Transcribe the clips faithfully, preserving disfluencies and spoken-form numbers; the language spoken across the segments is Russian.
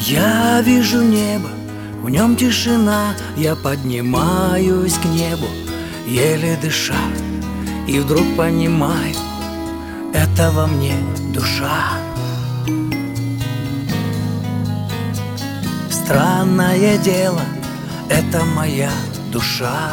Я вижу небо, в нем тишина, я поднимаюсь к небу, еле дыша, и вдруг понимаю, это во мне душа. Странное дело, это моя душа.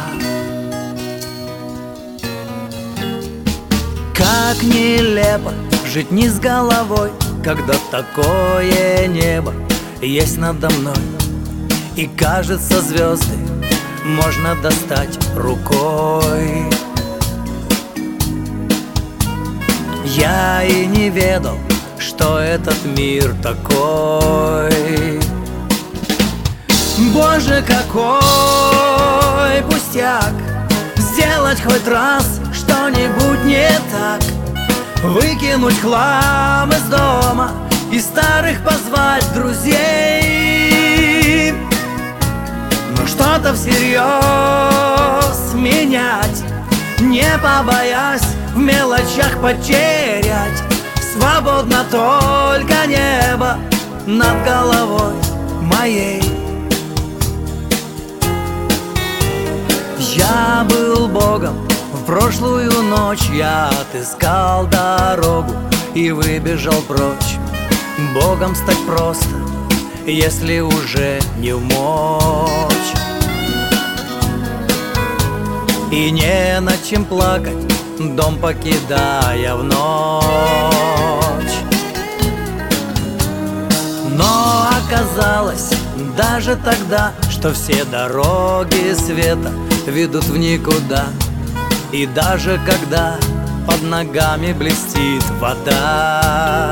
Как нелепо жить не с головой, когда такое небо есть надо мной. И кажется, звезды можно достать рукой. Я и не ведал, что этот мир такой. Боже, какой пустяк сделать хоть раз что-нибудь не так, выкинуть хлам из дома и старых позвать друзей. Но что-то всерьез менять, не побоясь в мелочах потерять. Свободно только небо над головой моей. Я был Богом, в прошлую ночь я отыскал дорогу и выбежал прочь. Богом стать просто, если уже не вмочь. И не над чем плакать, дом покидая в ночь. Но оказалось даже тогда, что все дороги света ведут в никуда. И даже когда под ногами блестит вода,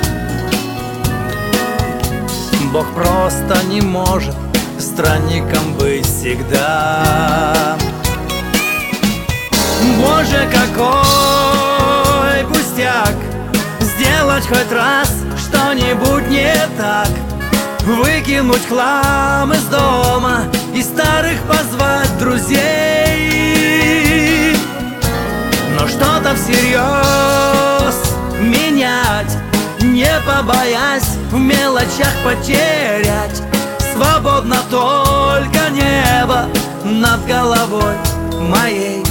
Бог просто не может странником быть всегда. Боже, какой пустяк сделать хоть раз что-нибудь не так, выкинуть хлам из дома и старых позвать друзей. Но что-то всерьез менять, не побоясь в мелочах потерять. Свободно только небо над головой моей.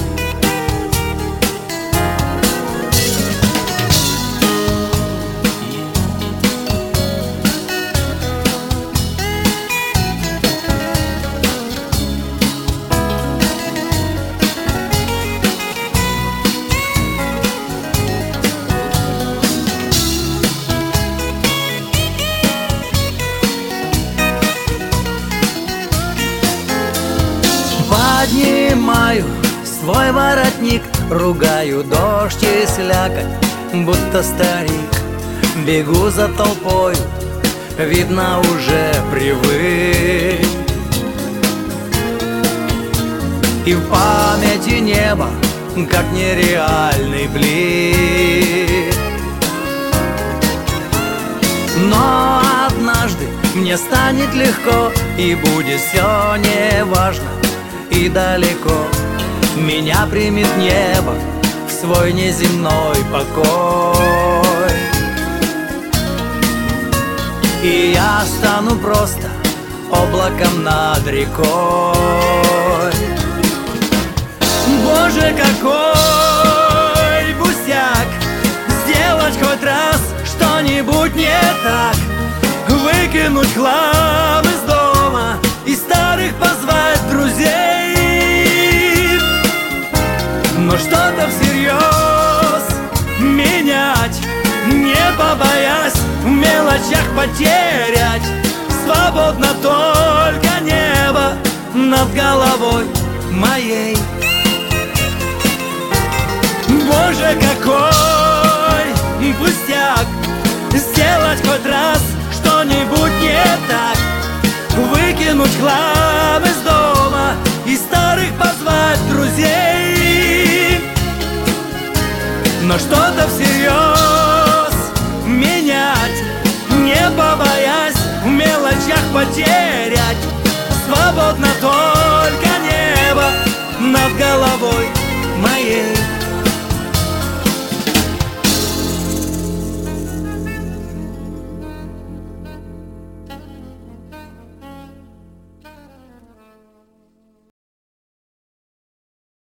Поднимаю свой воротник, ругаю дождь и слякоть, будто старик. Бегу за толпой, видно, уже привык. И в памяти небо, как нереальный блик. Но однажды мне станет легко, и будет все неважно. И далеко меня примет небо в свой неземной покой. И я стану просто облаком над рекой. Боже, какой пустяк сделать хоть раз что-нибудь не так, выкинуть хлам из дома и старых позвать друзей. Но что-то всерьез менять, не побоясь в мелочах потерять. Свободно только небо над головой моей. Боже, какой пустяк сделать хоть раз что-нибудь не так, выкинуть хлам из дома и старых позвать друзей. Но что-то всерьез менять, не побоясь в мелочах потерять. Свободно только небо над головой